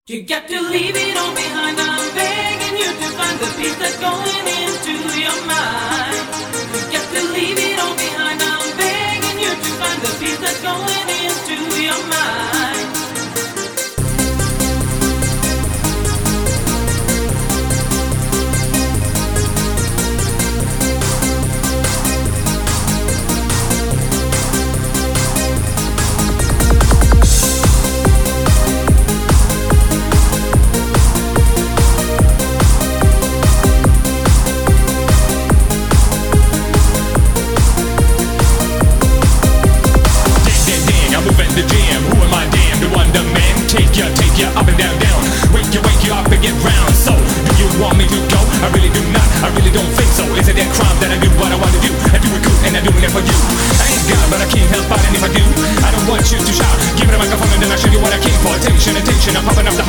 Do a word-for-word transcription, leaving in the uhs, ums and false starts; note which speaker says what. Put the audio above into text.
Speaker 1: You got to leave it all behind. I'm begging you to find the peace that's going into your mind. You got to leave it all behind. I'm begging you to find the peace that's going into your mind.
Speaker 2: The jam, who am I damn? The wonder man, take ya, take ya up and down, down. Wake you, wake you up and get round. So, do you want me to go? I really do not, I really don't think so. Is it that crime that I do what I want to do? I do it good and I do it for you. I ain't God, but I can't help out, and if I do, I don't want you to shout. Give me the microphone and then I'll show you what I came for. Attention, attention, I'm popping up the